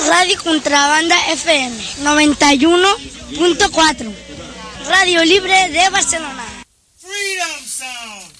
Radio Contrabanda FM 91.4. Radio Libre de Barcelona. Freedom Sound.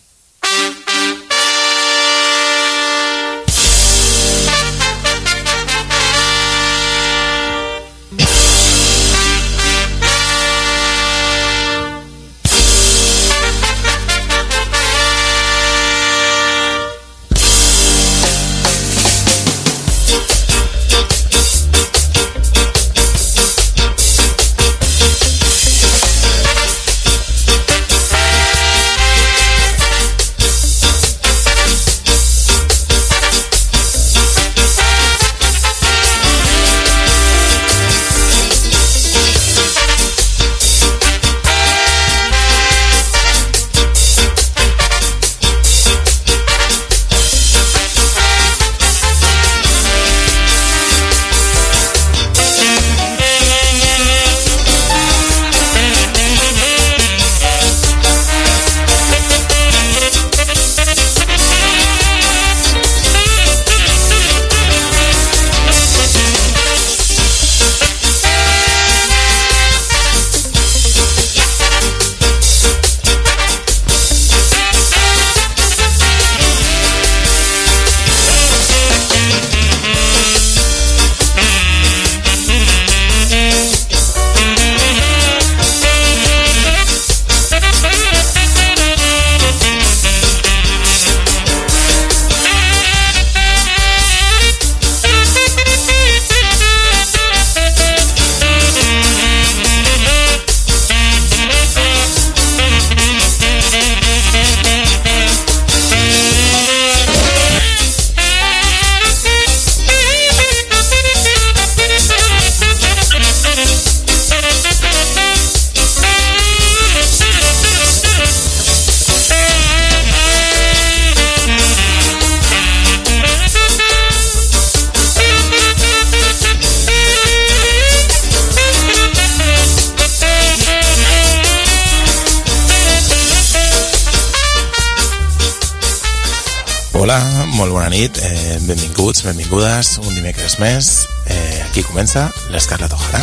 Hola, molt bona nit, benvinguts, benvingudes, un dimecres més, aquí comença l'Escarlata O'Hara.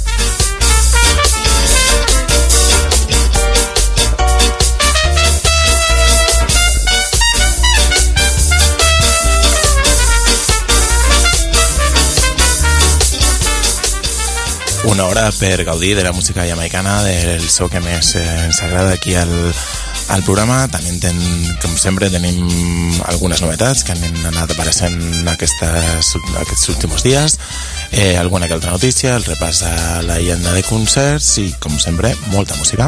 Una hora per gaudir de la música jamaicana, del so que més ens agrada aquí al programa. També com sempre tenim algunes novetats que han anat apareixent aquests últims dies, alguna que altra notícia, el repàs a l'agenda de concerts i, com sempre, molta música.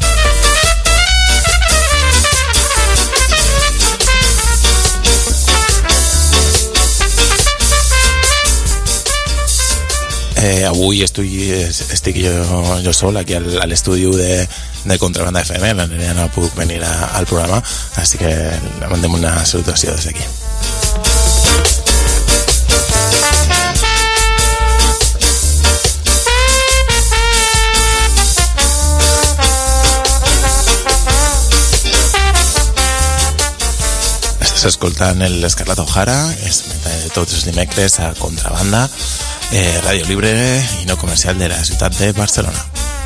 Avui estic jo sol aquí a l'estudi de Contrabanda FM. La Nerea no puc venir al programa, així que le mandem una salutació des d'aquí. Estàs escoltant l'Escarlata O'Hara, es emet tots els dimecres a Contrabanda, ràdio libre i no comercial de la ciutat de Barcelona.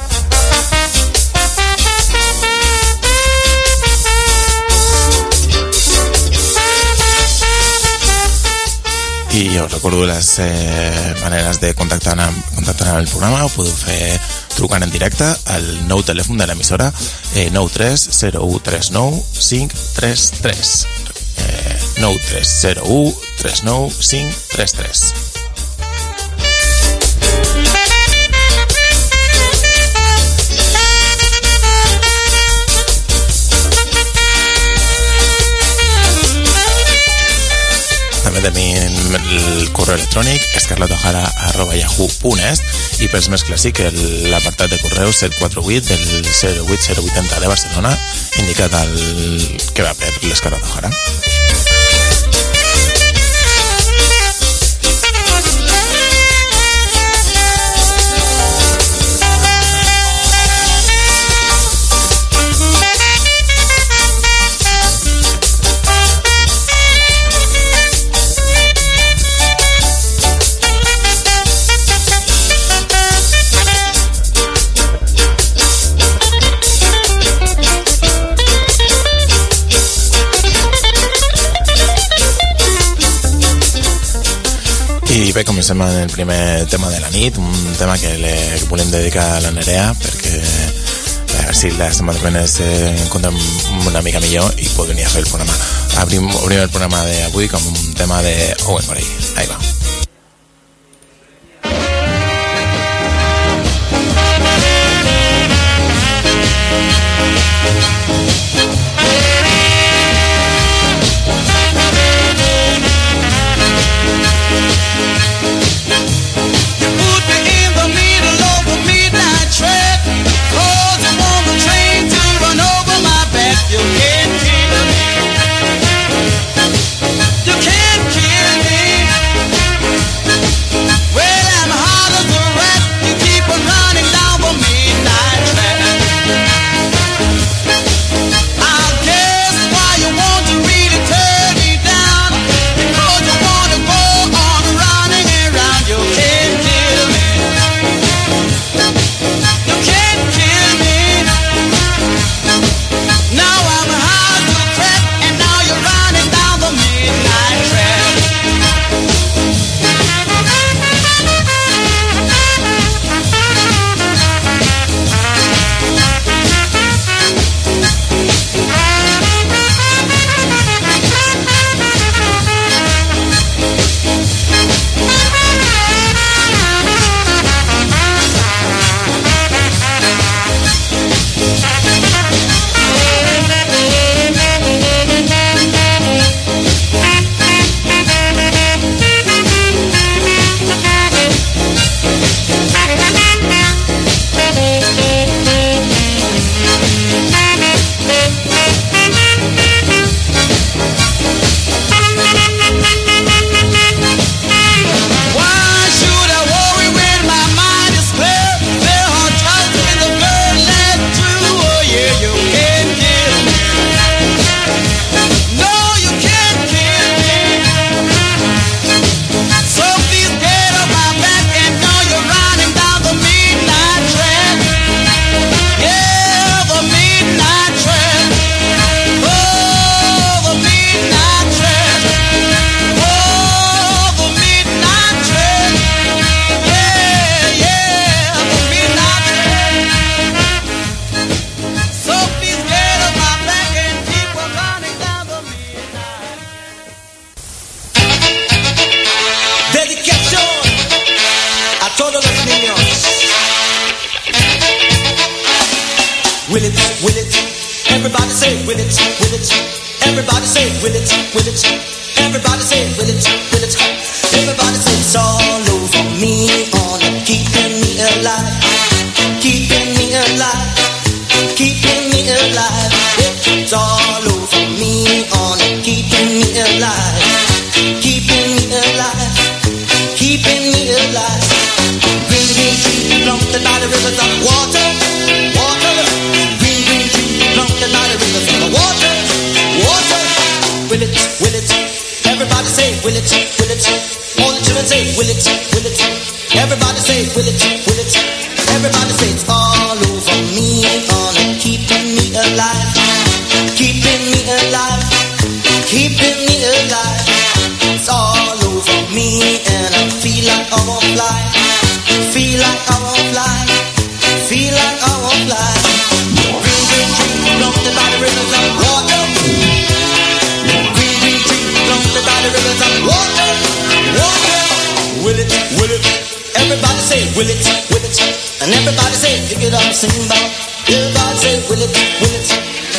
I us recordo les maneres de contactar amb el programa. Ho podeu fer trucant en directe al nou telèfon de l'emissora 930139 533 930139 533. També tenim el correu electrònic escarlataohara@yahoo.es i pels més clàssic l'apartat de correu 748 del 08080 de Barcelona, indicat que va per l'Escarlata O'Hara. I bé, comencem amb el primer tema de la nit, un tema que volem dedicar a la Nerea, perquè a veure si la setmana que ve s'encontrem una mica millor i pot venir a fer el programa. Obrim el programa d'avui com un tema de Owen Murray. Ahí va. Will it, will it? Everybody say, will it, will it? Everybody say, will it, will it? Everybody say, will it, will it? Everybody say, it's all over me, on keeping me alive, keeping me alive, keeping me alive. It's all over me, on keeping me alive, keeping me alive, keeping me alive. Green, green tree, planted by the rivers of water, water. Green, green tree, planted by the rivers of water, water. Will it, will it? Everybody say, will it, will it? All the children say, will it, will it? Everybody say, will it, will it? Everybody say, it's all over me, on keeping me alive, keeping me alive, keeping me alive. It's all over me, and I feel like I won't fly, feel like I won't fly, feel like I won't fly. Green, green tree, planted by the rivers of water. Green, green tree, planted by the rivers of water, water. Will it, will it? Everybody say, will it, will it? And everybody say, pick it up, sing about. Everybody say, will it, will it?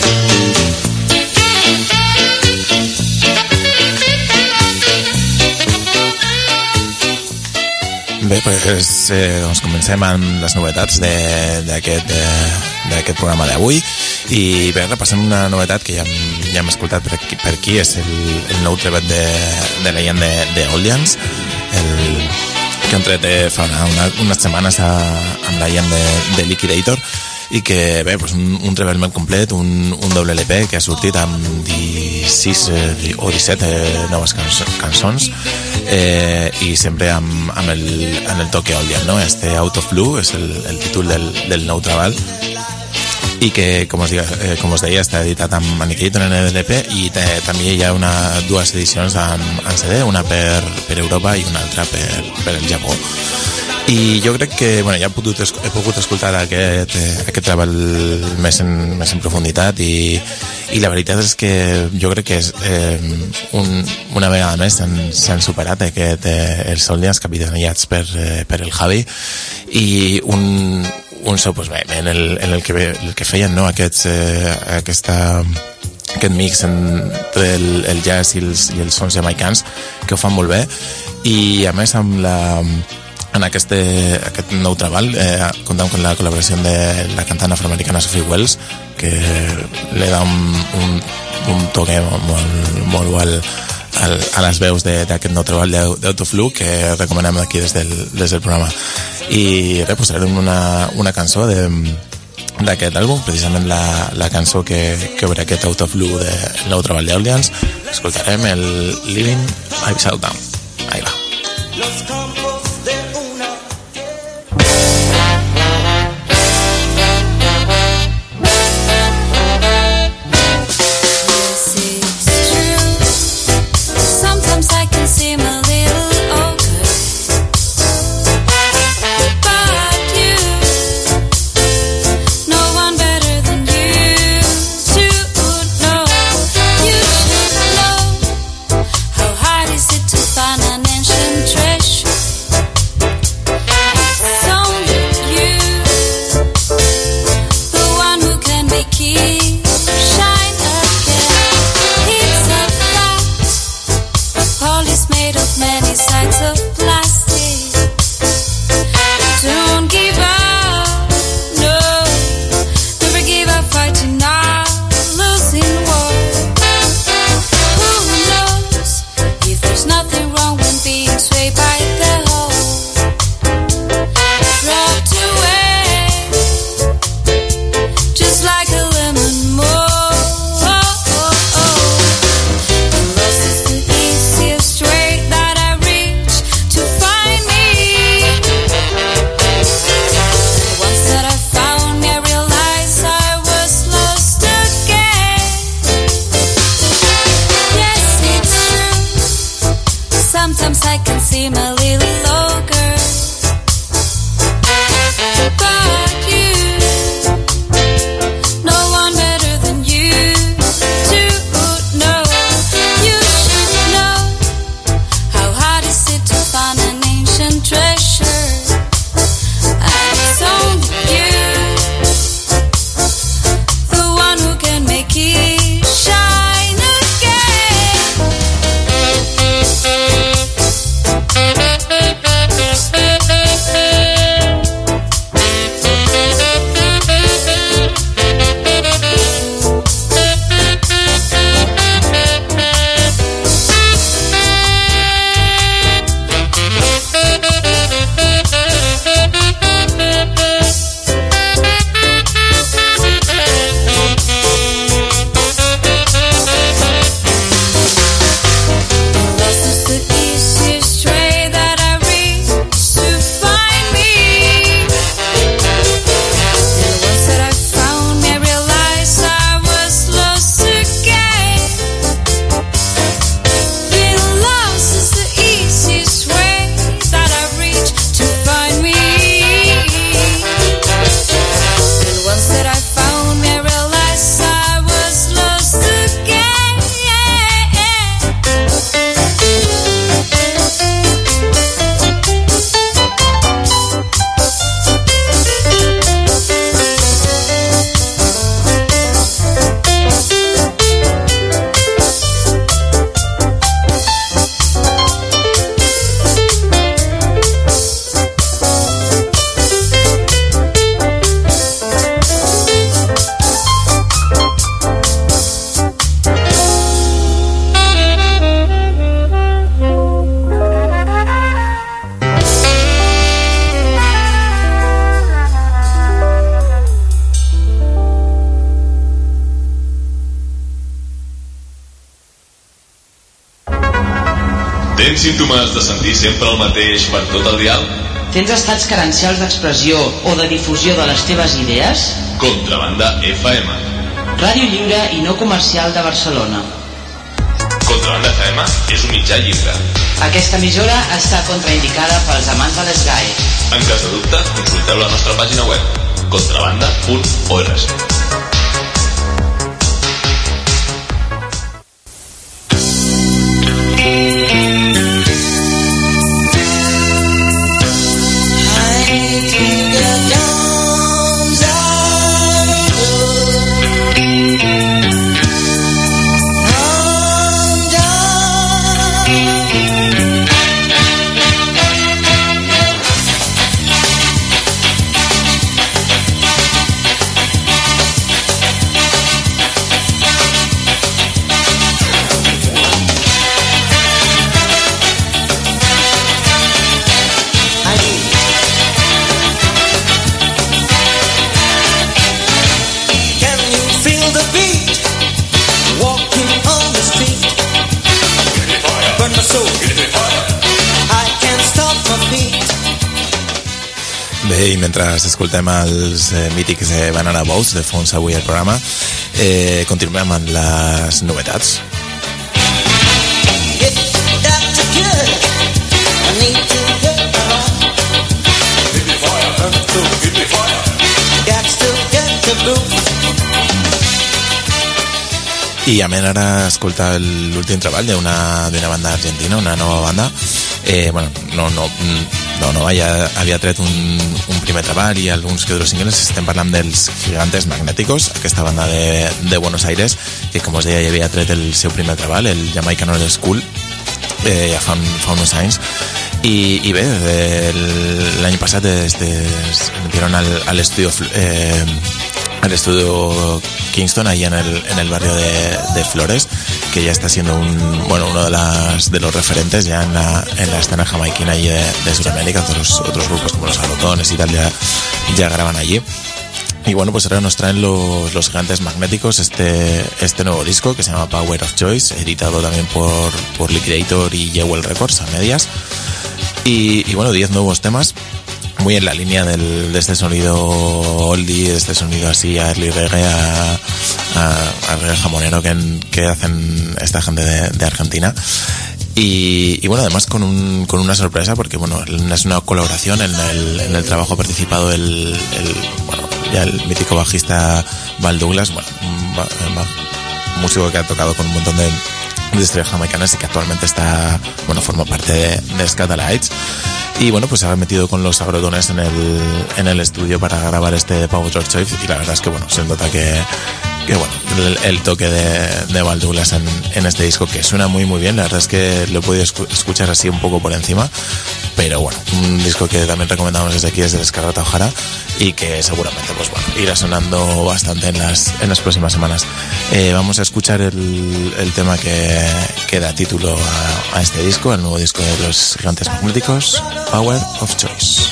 Bé, doncs comencem amb les novetats d'aquest programa d'avui i bé, repassem una novetat que ja hem escoltat per aquí, és el nou treball de la gent de Oldians, que hem tret fa unes setmanes amb la gent de Liquidator, i que bé, doncs un treball molt complet, un doble LP que ha sortit amb 16 o 17 noves cançons, i sempre amb el toque Oldian, no? Out of Blue és el títol del nou treball, i que, com us deia, està editat amb Aniquilit en LP, i també hi ha dues edicions en CD, una per Europa i una altra per el Japó. I jo crec que ja he pogut escoltar aquest treball més en profunditat, i la veritat és que jo crec que una vegada més s'han superat els Soldiers capitaneats per el Javi, i un so en el que feien, no, aquest mix entre el jazz i els sons jamaicans, que ho fan molt bé. I a més en aquest nou treball comptem amb la col·laboració de la cantant afroamericana Sophie Wells, que li da un toque molt bo a les veus d'aquest nou treball d'Autoflu, que recomanem aquí des del programa. I reposarem una cançó d'aquest àlbum, precisament la cançó que obre aquest Autoflu del nou treball d'Audience. Escoltarem el Living Upside Down. Ahí va. Los campos de una Yes, it's true. Sometimes I can seem a little okay, but you, no one better than you to know. You should know how hard is it to find an ancient treasure. It's only you, the one who can make it shine again. It's a fact, Paul is made of many sides of plastic. Don't give up, no, never give up fighting our losing war. Who knows if there's nothing wrong when being swayed by the whole, dropped away just like a lemon mold. The lost is the easiest way that I reach to find me. Once that I found me, I realized I was lost again. Yes, it's true. Sometimes I can seem a little longer, but you, no one better than you to know. You should know how hard is it to find an ancient treasure, and it's only you, the one who can make it shine again. Lost is the easiest way that I reach to find me. And once that I found me, I realized I was lost again. Being lost is the easiest way that I reach to find me. And once that I found me, I realized I was lost again. Tens símptomes de sentir sempre el mateix per tot el dial? Tens estats carencials d'expressió o de difusió de les teves idees? Contrabanda FM. Ràdio lliure i no comercial de Barcelona. Contrabanda FM és un mitjà lliure. Aquesta emissora està contraindicada pels amants de l'Esgai. En cas de dubte, consulteu la nostra pàgina web contrabanda.org. Bé, i mentre escoltem els mítics Banana Boats de fons avui al programa, continuem amb les novetats. I anem ara a escoltar l'últim treball d'una banda argentina, una nova banda. Bueno, no, ja havia tret un primer treball i alguns que otros singles. Estem parlant dels Gigantes Magnéticos, aquesta banda de Buenos Aires, que com us deia ja havia tret el seu primer treball, el Jamaican Old School, ja fa uns anys. I bé, l'any passat es metieron al estudio Kingston, ahí en el barrio de Flores, que ya está siendo uno de los referentes ya en la escena jamaiquina y de Sudamérica. Otros grupos como los Agrotones y tal ya graban allí. Y bueno, pues ahora nos traen los Gigantes Magnéticos este nuevo disco que se llama Power of Choice, editado también por Liquidator y Jewel Records a medias. Y bueno, 10 nuevos temas, muy en la línea de este sonido oldie, de este sonido así a early reggae, a reggae jamonero que hacen esta gente de Argentina. Y bueno, además con una sorpresa, porque bueno, es una colaboración. En el trabajo ha participado el mítico bajista Val Douglas, un músico que ha tocado con un montón de estrellas jamaicanas y que actualmente forma parte de Scatalites. Y bueno, pues se ha metido con los Agrotones en el estudio para grabar este Power of Choice, y la verdad es que bueno, se nota que el toque de Val Douglas en este disco, que suena muy muy bien. La verdad es que lo he podido escuchar así un poco por encima, pero bueno, un disco que también recomendamos desde aquí, desde Escarlata O'Hara, y que seguramente pues bueno, irá sonando bastante en las próximas semanas. Vamos a escuchar el tema que da título a este disco, el nuevo disco de los Gigantes Magnéticos, Power of Choice.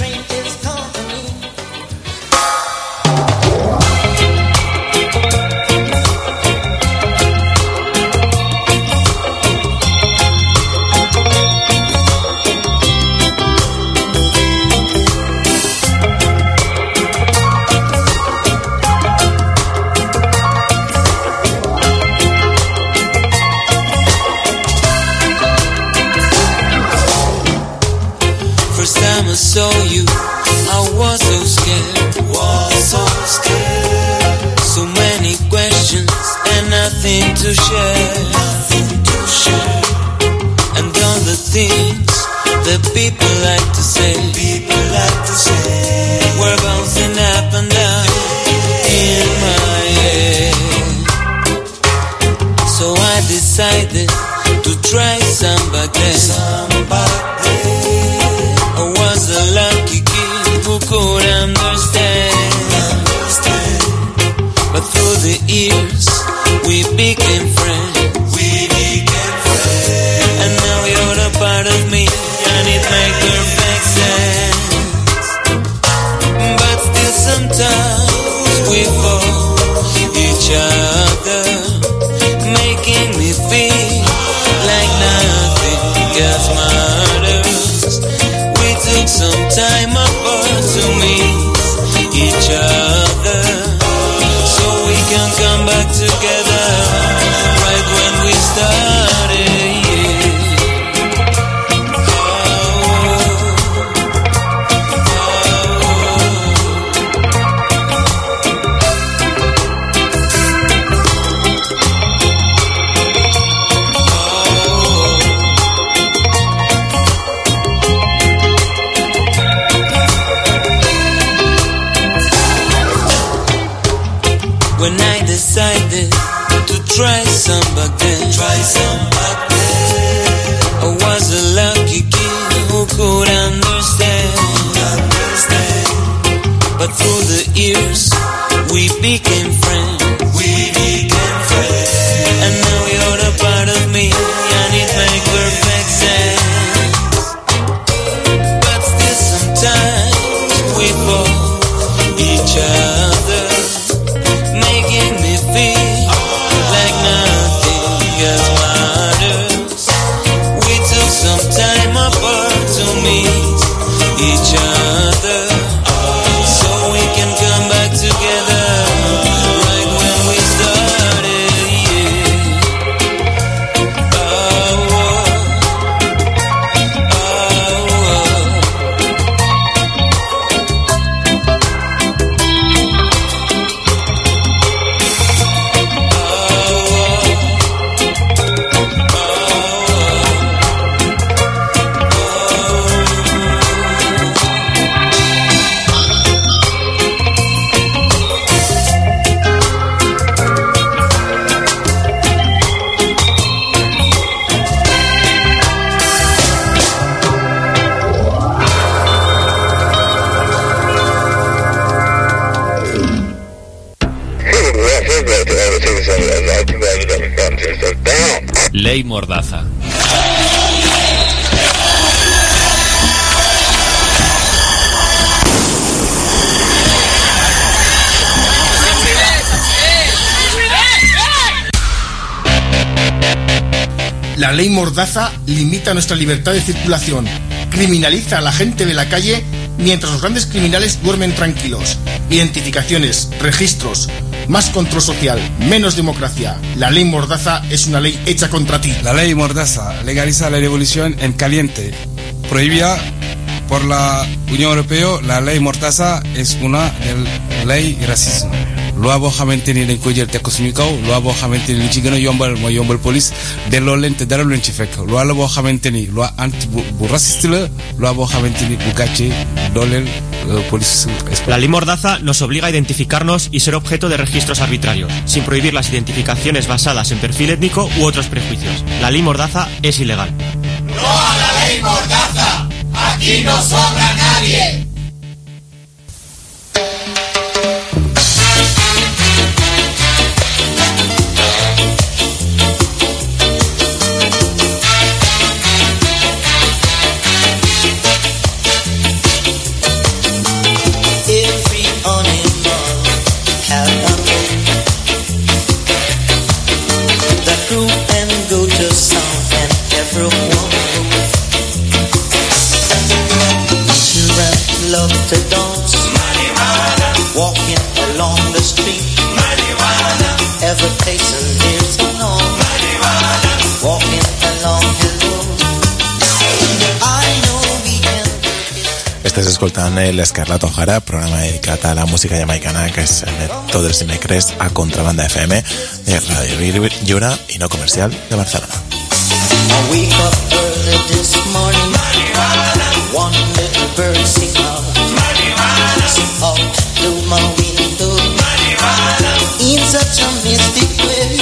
Saw you, I was so scared, so many questions and nothing to share, and all the things that people like to say, were bouncing up and down in my head. So I decided to try somebody. I was a lucky kid who could understand. But through the years we became friends. And now you're a part of me, and it makes perfect sense. But still sometimes we fall each other, making me feel like nothing gets my became friends. And now you're a part of me, and it makes perfect sense. But still sometimes we fall each other, making me feel like nothing else matters. We took some time apart to meet each other, so we can come back together right when we started. Ley Mordaza. La ley Mordaza limita nuestra libertad de circulación, criminaliza a la gente de la calle mientras los grandes criminales duermen tranquilos. Identificaciones, registros, más control social, menos democracia. La ley Mordaza es una ley hecha contra ti. La ley Mordaza legaliza la revolución en caliente. Prohibida por la Unión Europea, la ley Mordaza es una ley racismo. Lo hago xamanteni dañ koy jël tek ko suñu kaw lo bo xamanteni li ci gëna yombal moy yombal police delo leen te dara luñ ci fekk lo la bo xamanteni lo anti bu raciste la lo bo xamanteni bu gatché dolel police. La ley Mordaza nos obliga a identificarnos y ser objeto de registros arbitrarios, sin prohibir las identificaciones basadas en perfil étnico u otros prejuicios. La ley Mordaza es ilegal. ¡No a la ley Mordaza! ¡Aquí no sobra nadie! To dance, marijuana. Walking along the street, marijuana. Every place and there's a no, marijuana. Walking along the road, I know we can. Estàs escoltant l'Escarlat O'Hara, programa dedicat a la música jamaicana, que és tots els dimecres a Contrabanda FM de Ràdio Lliure i no comercial de Barcelona. I wake up early this morning, marijuana. One little bird sing out, marijuana. Sing out through my window, marijuana. In such a mystic way.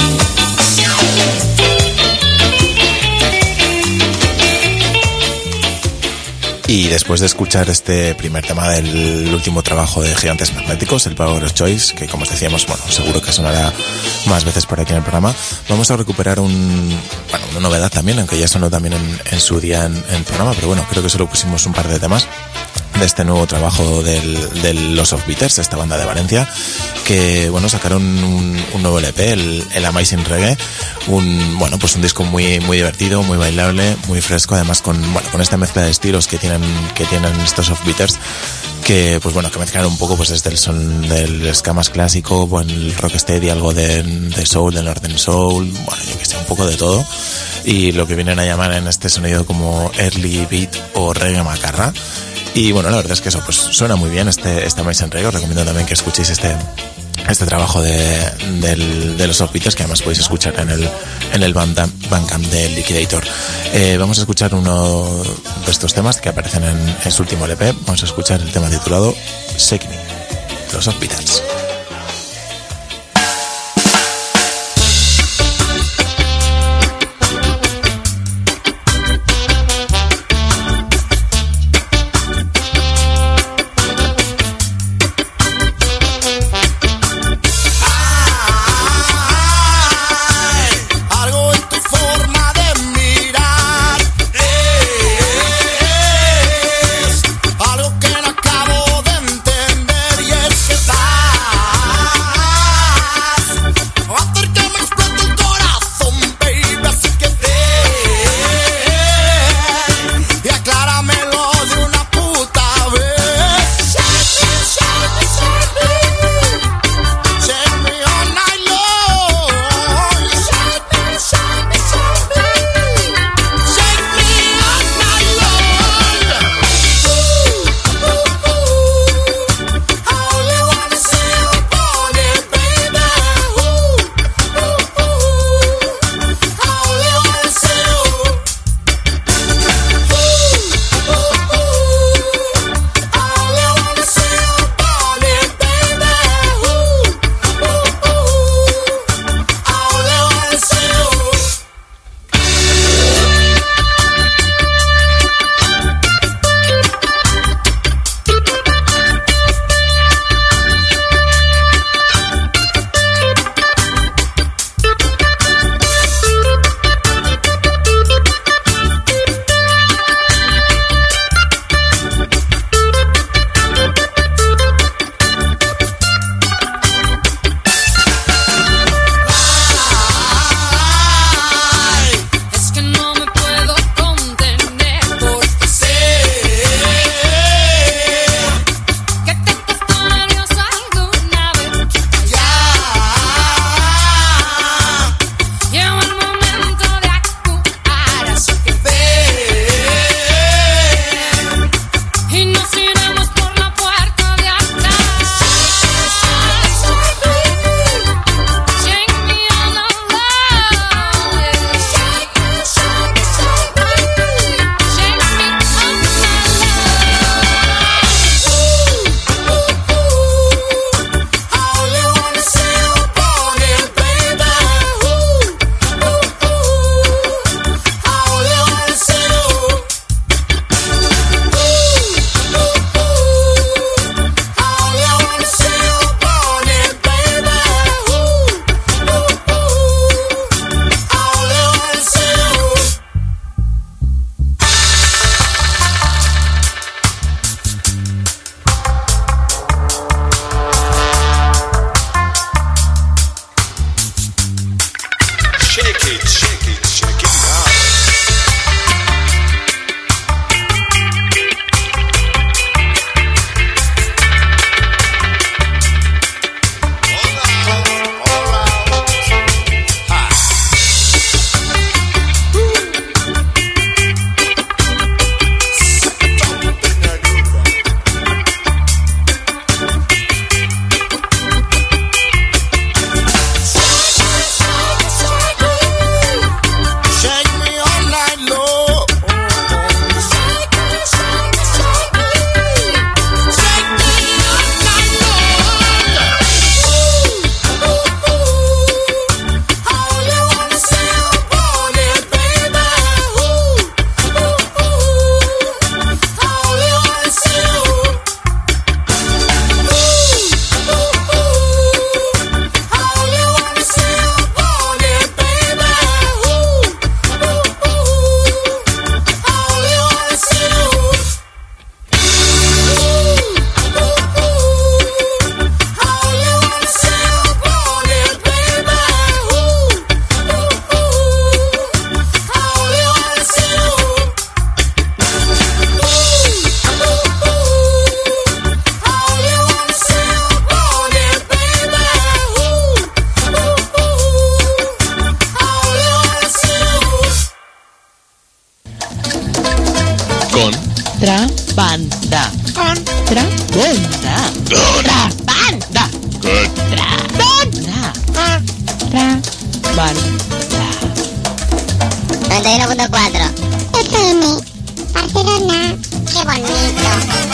Y después de escuchar este primer tema del último trabajo de Gigantes Magnéticos, el Power of Choice, que como os decíamos, bueno, seguro que sonará más veces por aquí en el programa, vamos a recuperar una novedad también, aunque ya sonó también en su día en el programa, pero bueno, creo que solo pusimos un par de temas de este nuevo trabajo del Los Of Beaters, esta banda de Valencia, que bueno, sacaron un nuevo LP, el Amazing Reggae, un disco muy muy divertido, muy bailable, muy fresco, además con esta mezcla de estilos que tienen estos Of Beaters, que pues bueno, que mezclan un poco pues desde el son del ska más clásico, el rocksteady, algo de soul, del northern soul, bueno, yo que sé, un poco de todo, y lo que vienen a llamar en este sonido como early beat o reggae macarra. Y bueno, la verdad es que eso pues suena muy bien este Amazing Reggae. Os recomiendo también que escuchéis este trabajo de los Of Beaters, que además podéis escuchar en el Bandcamp de Liquidator. Vamos a escuchar uno de estos temas que aparecen en su último LP. Vamos a escuchar el tema titulado Shake Me, los Of Beaters. Contrabanda. Contrabanda. Contrabanda. Contrabanda. 91.4 FM Barcelona. Qué bonito.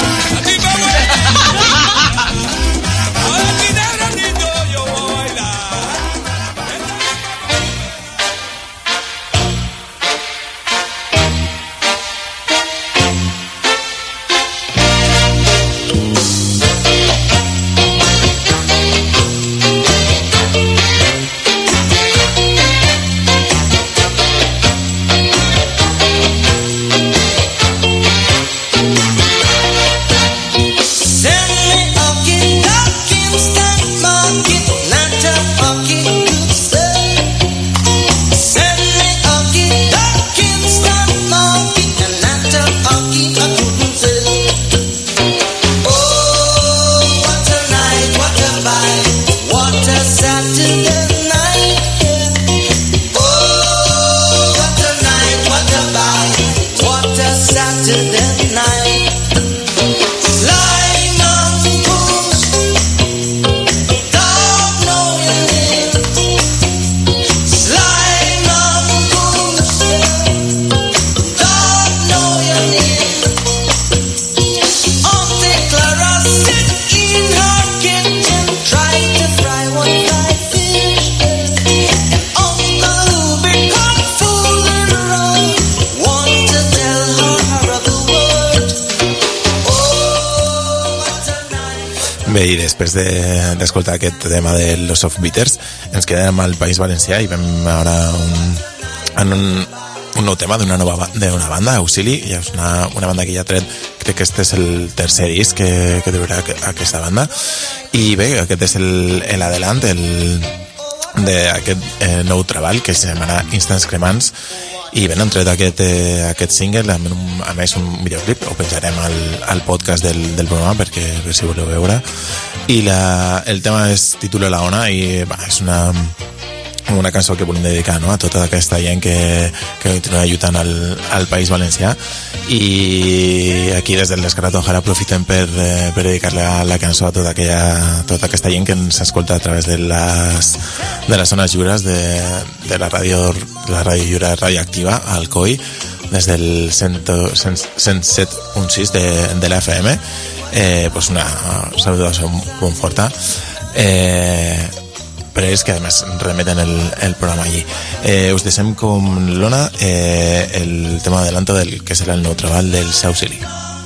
Bé, i després d'escoltar aquest tema de los Soft Beaters ens quedem al País Valencià i vam veure un nou tema d'una banda, Auxili. Ja és una banda que ja ha tret, crec que este és el tercer disc que durarà aquesta banda, i bé, aquest és l'adelant d'aquest nou treball que s'anomena Instants Cremants, i ben han tret aquest single a més un videoclip. Ho penjarem al podcast del programa per si voleu veure, i el tema es titula La Ona, i és una cançó que volem dedicar, no?, a tota aquesta gent que continua lluitant al País Valencià. I aquí des del Descarrat Ojara aprofitem per dedicar la cançó a tota aquesta gent que ens escolta a través de les zones lliures de la ràdio lliure radioactiva al COI, des del 107.6 de la FM. Pues una salutació molt forta per ells, que a més remeten el programa allí. Us deixem com l'Ona, el tema adelanto del que serà el nou treball del Auxili.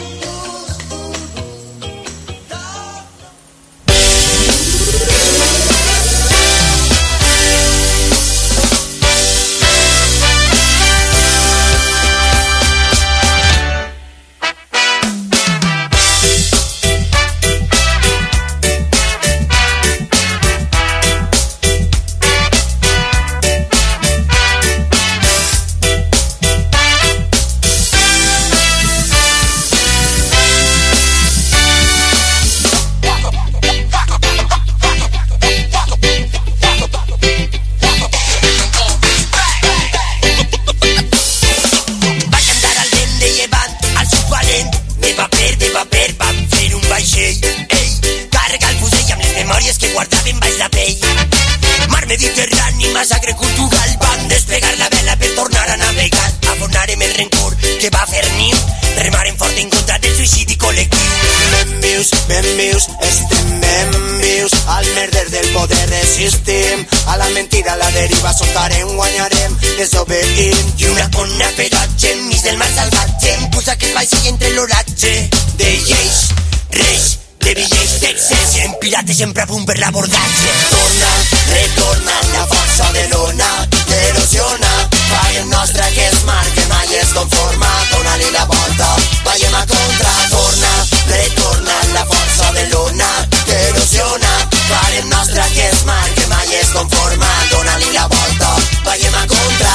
Desobeint i una ona ferotge enmig del mar salvatge em posa que es baixi entre l'oratge de lleis, reis, de bitllets d'excés en pirata sempre a punt per l'abordatge. Retorna la força de l'ona que erosiona, farem nostra que es marca, mai es conforma, dona-li la volta, veiem a contra. Retorna la força de l'ona que erosiona, farem nostra que es marca, mai es conforma, dona-li la volta, veiem a contra.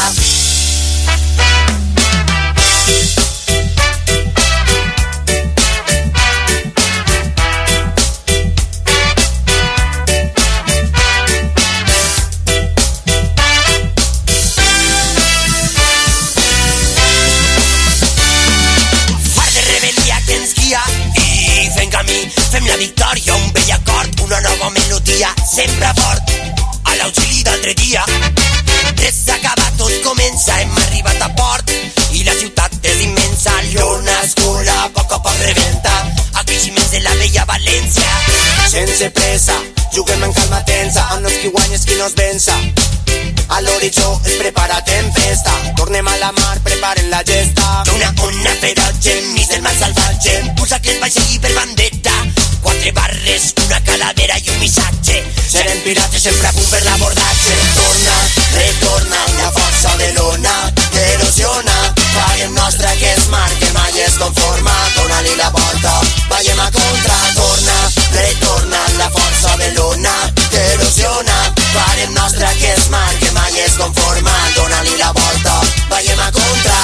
fem la victòria, un vell acord, una nova melodia, sempre fort, a l'auxili d'altre dia. Res s'ha acabat, tot comença, hem arribat a port i la ciutat és immensa. Lluna escura, a poc rebenta, el creixement de la vella València. Sense pressa, juguem en calma tensa, on no és qui guanya és qui no es vença. A l'horitzó es prepara tempesta, tornem a la mar, preparen la gesta. Una ona ferotge, enmig del mar salvatge, pusa que es va seguir per bandera. 4 barres, una calavera i un missatge. Serem pirates sempre a punt per l'abordatge. Torna, retorna, la força de l'ona que erosiona. Farem nostra que és mar, que mai es conforma. Dona-li la volta, vayem a contra. Torna, retorna, la força de l'ona que erosiona. Farem nostra que és mar, que mai es conforma. Dona-li la volta, vayem a contra.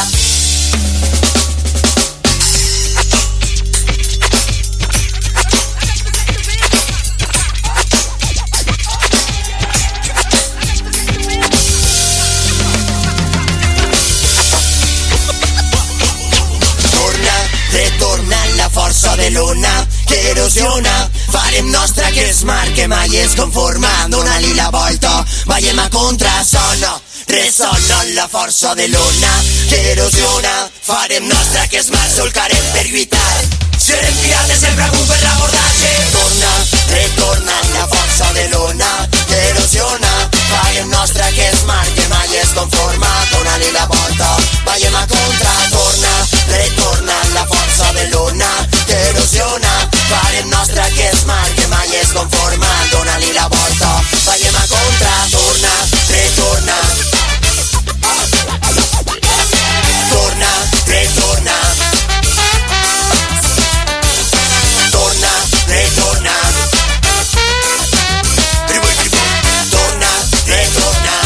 Força de l'ona que erosiona. Farem nostra que és mar, que mai es conforma. Dona-li la volta, vayem a contra. Sona, ressona la força de l'ona que erosiona. Farem nostra que és mar, solcarem per lluitar. Serem pirates sempre a punt per l'abordatge. Torna, retorna la força de l'ona que erosiona. Farem nostra que és mar, que mai es conforma. Dona-li la volta, vayem a contra. Torna, retorna la força de l'ona que erosiona. Farem nostra que és mar, que mai es conforma. Dona-li la volta, vayem a contra. Torna, retorna. Torna, retorna. Torna, retorna. Torna, retorna.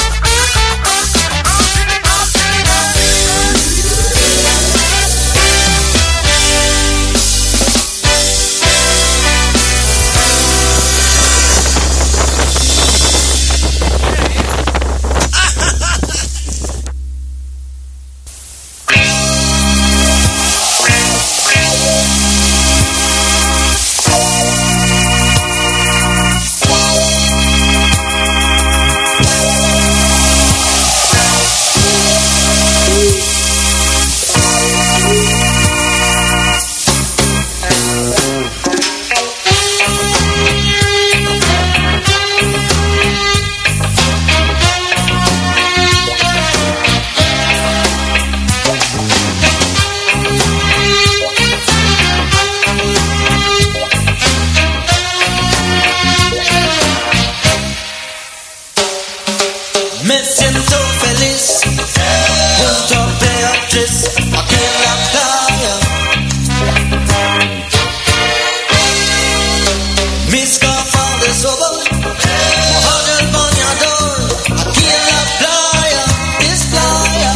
Me siento feliz junto a Beatriz aquí en la playa. Mis gafas de sol mojan el bañador aquí en la playa, es playa.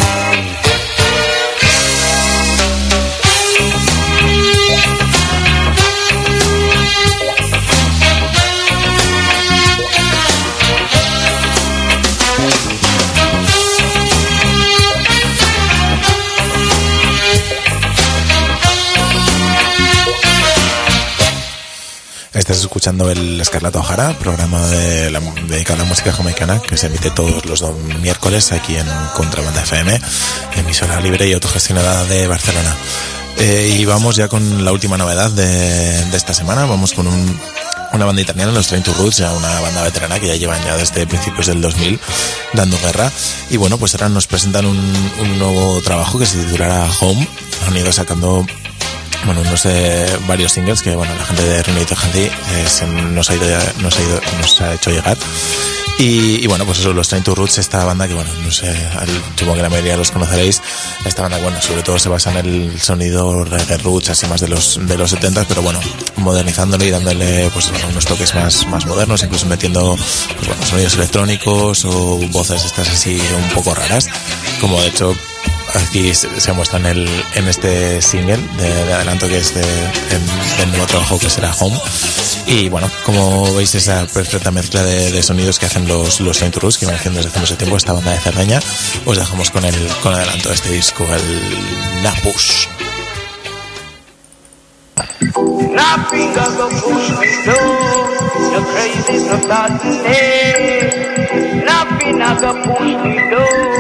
Estás escuchando el Escarlata O'Hara, programa dedicado a la música jamaicana que se emite todos los miércoles aquí en Contrabanda FM, emisora libre y autogestionada de Barcelona. Y vamos ya con la última novedad de esta semana. Vamos con una banda italiana, los Train to Roots, ya una banda veterana que ya llevan ya desde principios del 2000 dando guerra. Y bueno, pues ahora nos presentan un nuevo trabajo que se titulará Home. Han ido sacando varios singles que la gente de Reino Handy nos ha hecho llegar. Y bueno, pues eso, los Train to Roots, esta banda que supongo que la mayoría los conoceréis. Esta banda, sobre todo se basa en el sonido reggae roots, así más de los 70, pero modernizándolo y dándole unos toques más modernos, incluso metiendo sonidos electrónicos o voces estas así un poco raras, como de hecho aquí se muestra en este single de adelanto, que es del nuevo trabajo que será Home. Y bueno, como veis, esa perfecta mezcla de sonidos que hacen los Train to Roots, que van haciendo desde hace mucho tiempo esta banda de Cerdeña. Os dejamos con adelanto de este disco, el Napus. Nothing gonna push me down. The crazy so suddenly. Nothing gonna push me down.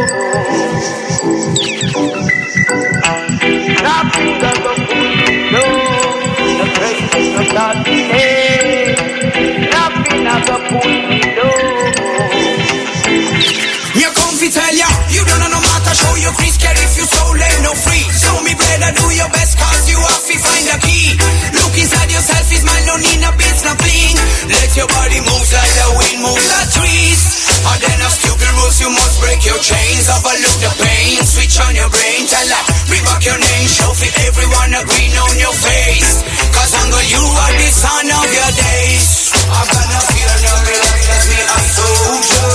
Nothing gonna push me down. The crazy so suddenly. Nothing gonna push me down. You come fi tell ya, you don't know no matter. Show your crease, care if you soul ain't no free. So me brother, do your best, cause you have to find the key. Look inside yourself, is man, no need no bits, no clean. Let your body move like the wind moves the trees. And then of stupid rules, you must break your chains. Overlook the pain, switch on your brain. Tell her, bring back your name, show for everyone a green on your face. Cause hunger, you are the son of your days. I'm gonna feel no relax, cause me a soldier.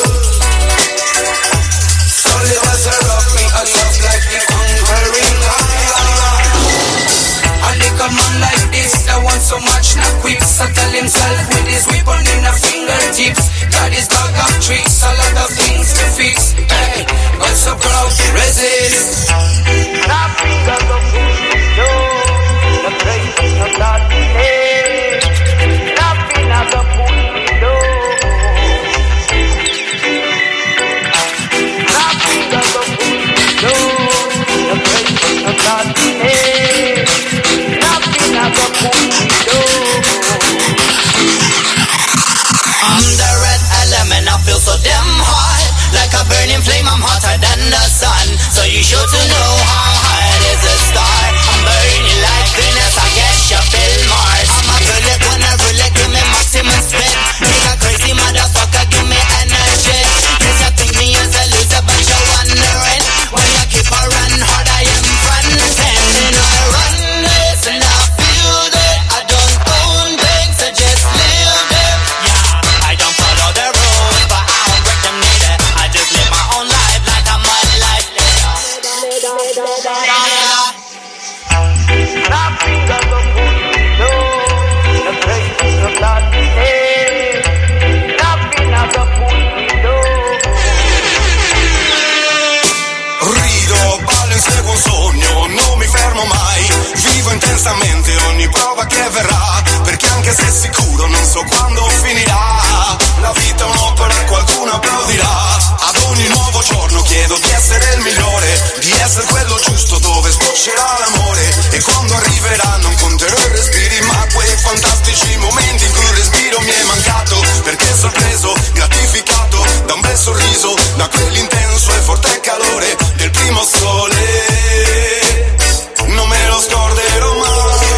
So live as a rock, me a tough like the conquering lion. A little man like this, that want so much, not quick. Settle himself with his weapon in the fingertips. Got his bag of tricks, a lot of things to fix. Hey, but so proud to resist. Nothing gonna push me down. The crazy so suddenly. Nothing gonna push me down. Nothing gonna push me down. The crazy so suddenly. Nothing gonna push me down. I'm the red element, I feel so damn hot. Like a burning flame, I'm hotter than the sun. So you sure to know how hot is the star. I'm burning like Venus, I guess you feel Mars. I'm a bullet, wanna bullet, give me maximum spin. Make a crazy motherfucker, give me energy. Yes, you think me as a loser, but you're wondering why you keep a run hard, I am frontin'. And I run this and I feel that I don't own things, I just live them. Yeah, I don't follow the rules, but I don't break them neither. I just live my own life like I'm a life leader. Nothing gonna push me down. The crazy so suddenly. Nothing gonna push me down. Rido, ballo, inseguo un sogno, non mi fermo mai. Vivo intensamente ogni prova che verrà, perché anche se sicuro non so quando finirà. La vita è un'opera, qualcuno applaudirà. Ad ogni nuovo giorno chiedo di essere il migliore, di essere quello giusto dove sboccerà l'amore. E quando arriverà non conterò i respiri, ma quei fantastici momenti in cui il respiro mi è mancato. Perché sorpreso, gratificato da un bel sorriso, da quell'intenso e forte calore del primo sole. Non me lo scorderò mai.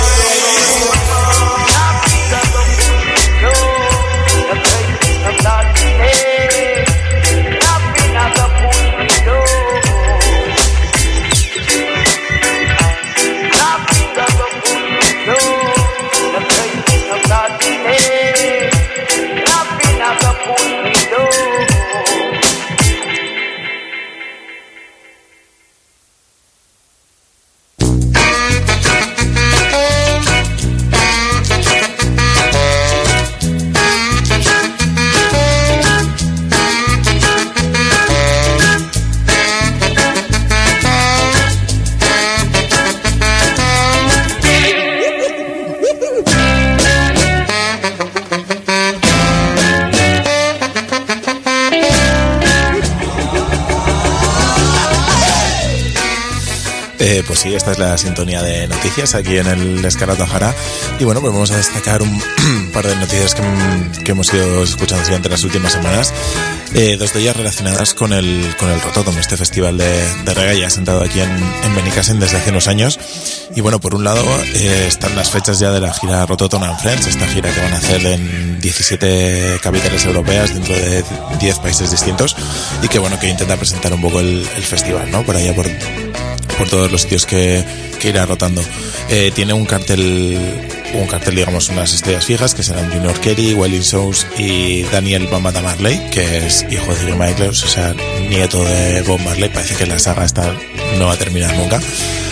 Pues sí, esta es la sintonía de noticias aquí en el Escarato Jara. Y bueno, pues vamos a destacar un par de noticias que hemos ido escuchando durante las últimas semanas. Dos de ellas relacionadas con el Rototom, este festival de reggae ya sentado aquí en Benicàssim desde hace unos años. Y bueno, por un lado están las fechas ya de la gira Rototom and Friends, esta gira que van a hacer en 17 capitales europeas dentro de 10 países distintos, y que bueno, que intenta presentar un poco el festival, ¿no? Por allá por todos los sitios que irá rotando. Tiene un cartel, digamos, unas estrellas fijas que serán Junior Kelly, Wiley Shows y Daniel Bambata Marley, que es hijo de Ziggy Marley, o sea, nieto de Bob Marley. Parece que la saga esta no va a terminar nunca.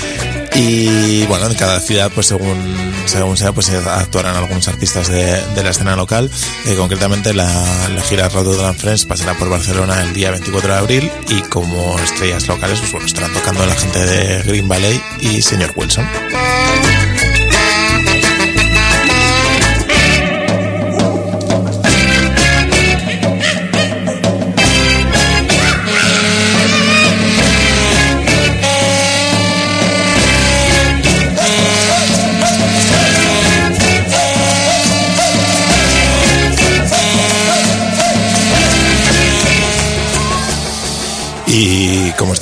Y bueno, en cada ciudad, pues según sea, pues actuarán algunos artistas de la escena local. Concretamente la gira Rototom and Friends pasará por Barcelona el día 24 de abril, y como estrellas locales, pues bueno, estarán tocando la gente de Green Valley y Señor Wilson.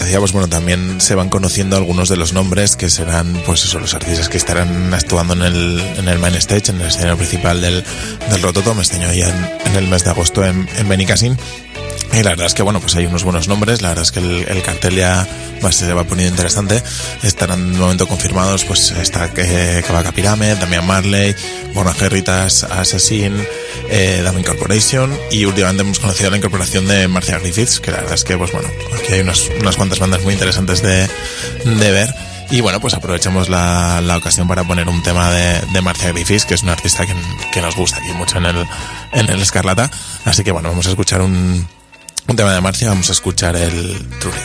decía, pues bueno, también se van conociendo algunos de los nombres que serán, pues eso, los artistas que estarán actuando en el main stage, en el escenario principal del Rototom este año ya en el mes de agosto en Benicassim. Y la verdad es que, bueno, pues hay unos buenos nombres. La verdad es que el cartel ya se va poniendo interesante. Estarán de momento confirmados, pues está Kabaka Pyramid, Damian Marley, Mona Herritas, Assassin, Dame Corporation, y últimamente hemos conocido la incorporación de Marcia Griffiths, que la verdad es que, pues bueno, aquí hay unas cuantas bandas muy interesantes de ver. Y bueno, pues aprovechamos la ocasión para poner un tema de Marcia Griffiths, que es una artista que nos gusta aquí mucho en el Escarlata. Así que bueno, vamos a escuchar un tema de Marcia, vamos a escuchar el Truly.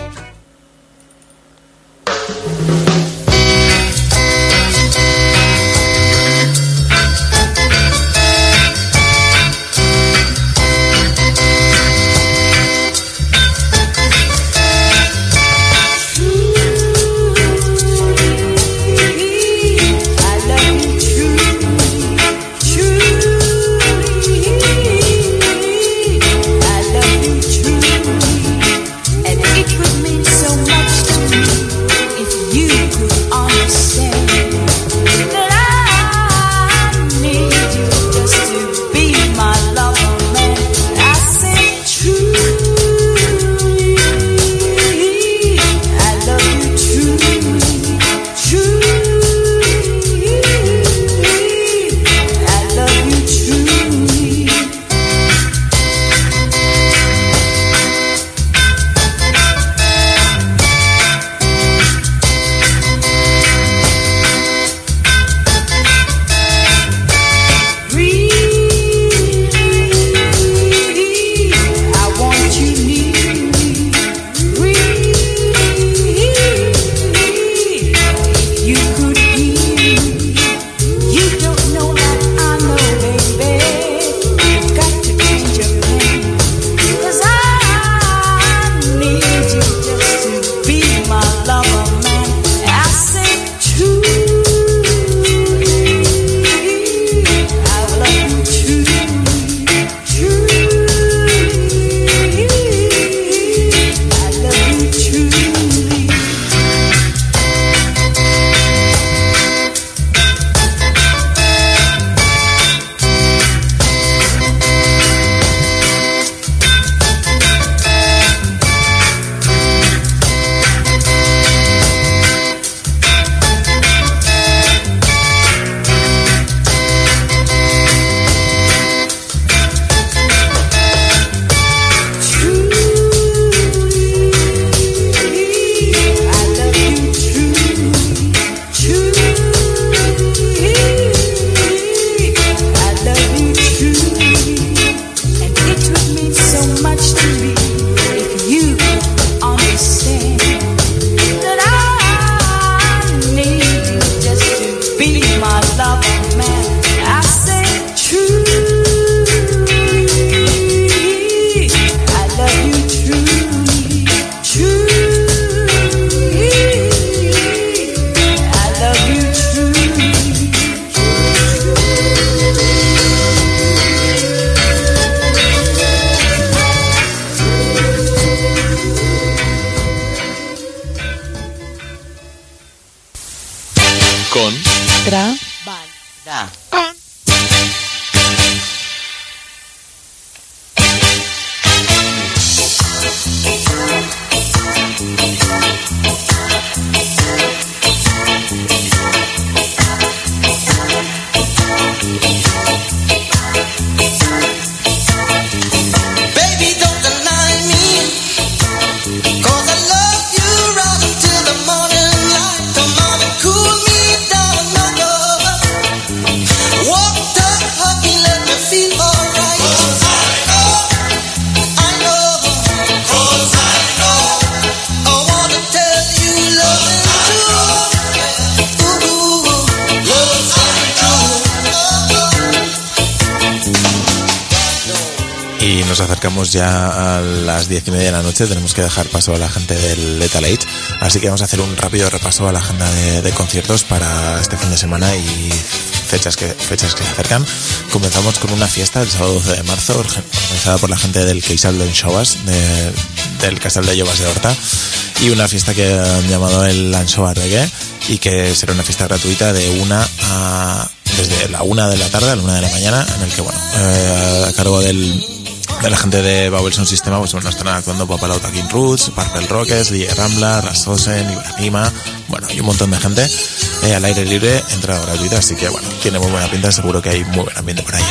Nos acercamos ya a las 10:30 de la noche. Tenemos que dejar paso a la gente del Lethal Age, así que vamos a hacer un rápido repaso a la agenda de conciertos para este fin de semana y fechas que se acercan. Comenzamos con una fiesta el sábado 12 de marzo organizada por la gente del Casal de Llobas, del Casal de Llobas de Horta, y una fiesta que han llamado el Anchoa Reggae, y que será una fiesta gratuita desde la 1 de la tarde a la 1 de la mañana, en el que, bueno, a cargo de la gente de Babel Sound System, pues bueno, estarán actuando Papalauta King Roots, Purple Rockets, DJ Rambla, Rastosen, Ibrahima, bueno, y un montón de gente al aire libre, entrada gratuita, así que bueno, tiene muy buena pinta, seguro que hay muy buen ambiente por ahí.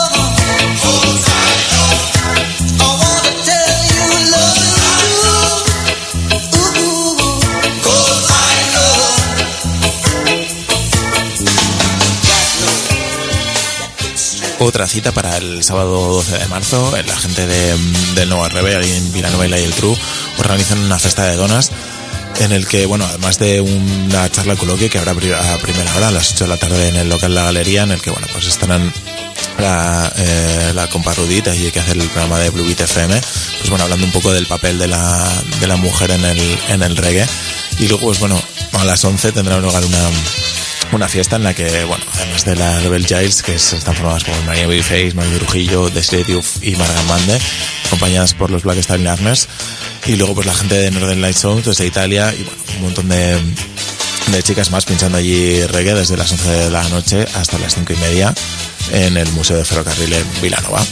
Otra cita para el sábado 12 de marzo, la gente del Nova Rebel en Villanueva y el True organizan una festa de donas en el que, bueno, además de una charla coloquio que habrá a primera hora a las 8 de la tarde en el local La Galería, en el que, bueno, pues estarán la compa Rudita y que hace el programa de Blue Beat FM, pues bueno, hablando un poco del papel de la mujer en el reggae. Y luego, pues bueno, a las 11 tendrá lugar una fiesta en la que, bueno, además de la Rebel Giles, que están formadas por María Babyface, Mario Trujillo, Desiree Diouf y Margan Bande, acompañadas por los Black Star Learners, y luego pues la gente de Northern Light Sound desde Italia, y bueno, un montón de chicas más pinchando allí reggae desde las 11 de la noche hasta las 5:30 en el Museo de Ferrocarril en Vilanova.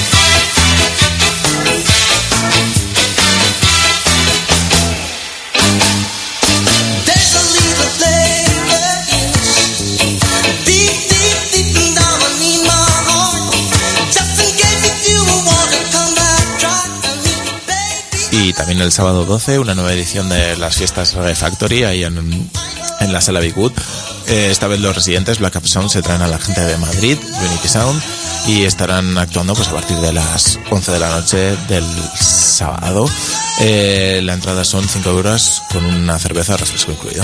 Y también el sábado 12, una nueva edición de las fiestas Reggae Factory ahí en la sala Big Wood. Esta vez los residentes Black Up Sound se traen a la gente de Madrid, Unity Sound, y estarán actuando pues a partir de las 11 de la noche del sábado. La entrada son 5 euros con una cerveza, refresco incluido.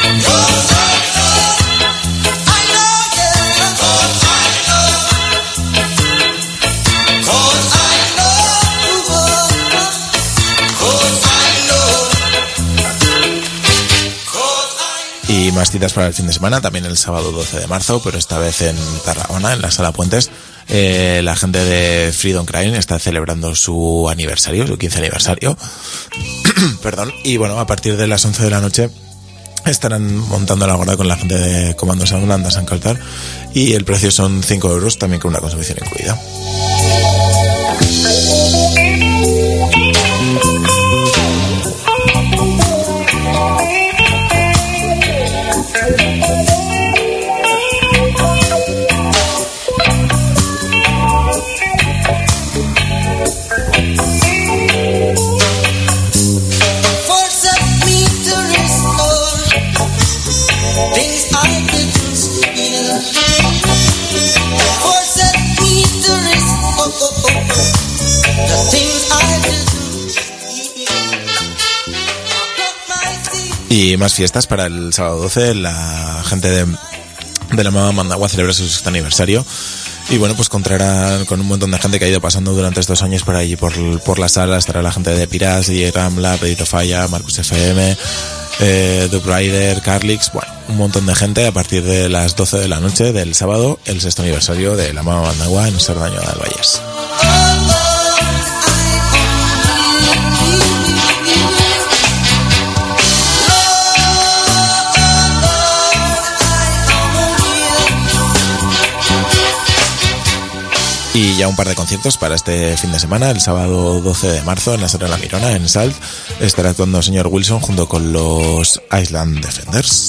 Y más citas para el fin de semana, también el sábado 12 de marzo, pero esta vez en Tarragona, en la Sala Puentes. La gente de Freedom Crime está celebrando su aniversario, su 15 aniversario. Perdón. Y bueno, a partir de las 11 de la noche estarán montando la gorda con la gente de Comando Soundland a San Caltar, y el precio son 5 euros, también con una consumición incluida. Y más fiestas para el sábado 12, la gente de la Mama Mandagua celebra su 6º aniversario, y bueno, pues contarán con un montón de gente que ha ido pasando durante estos años por allí, por la sala. Estará la gente de Piras, DJ Ramla, Pedito Falla, Marcus FM, Dub Rider, Carlix, bueno, un montón de gente a partir de las 12 de la noche del sábado, el 6º aniversario de la Mama Mandagua en Cerdaña del Vallès. Y ya un par de conciertos para este fin de semana. El sábado 12 de marzo en la Sala La Mirona, en Salt, estará actuando el señor Wilson junto con los Island Defenders.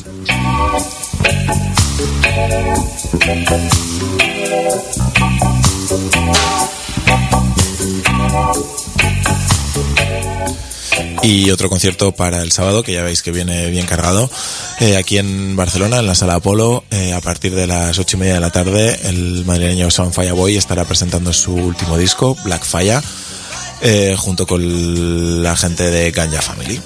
Y otro concierto para el sábado, que ya veis que viene bien cargado, aquí en Barcelona, en la Sala Apolo, a partir de las 8:30 de la tarde, el madrileño Sound Fireboy estará presentando su último disco, Black Fire, junto con la gente de Ganja Family.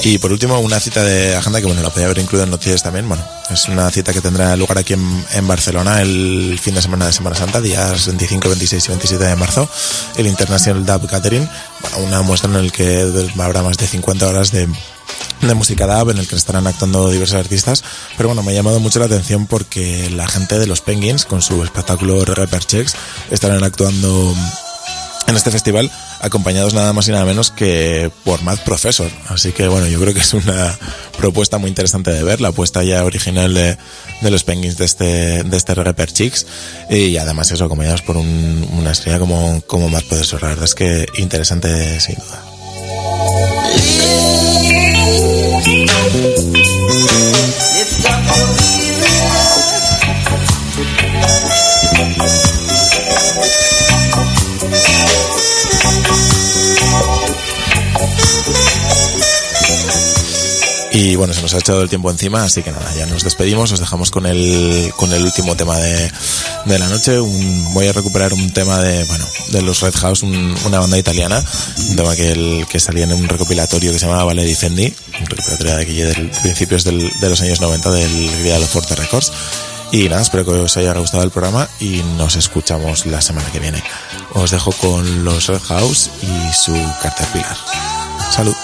Y por último, una cita de agenda que, bueno, la podía haber incluido en noticias también. Bueno, es una cita que tendrá lugar aquí en Barcelona el fin de semana de Semana Santa, días 25, 26 y 27 de marzo, el International Dub Gathering. Bueno, una muestra en la que habrá más de 50 horas de música dub, en el que estarán actuando diversos artistas. Pero bueno, me ha llamado mucho la atención porque la gente de los Penguins, con su espectáculo Reggae Per Checks, estarán actuando en este festival, acompañados nada más y nada menos que por Mad Professor. Así que bueno, yo creo que es una propuesta muy interesante de ver, la apuesta ya original de los Penguins de este Reggae Per Chicks, y además eso, acompañados por una estrella como Mad Professor. La verdad es que interesante sin duda. Y bueno, se nos ha echado el tiempo encima, así que nada, ya nos despedimos, os dejamos con el último tema de la noche. Voy a recuperar un tema de los Red House, una banda italiana, un tema que salía en un recopilatorio que se llamaba Vale Difendi, un recopilatorio de aquí de principios de los años 90 del Grialo Forte Records. Y nada, espero que os haya gustado el programa y nos escuchamos la semana que viene. Os dejo con los Red House y su Caterpillar. Salud.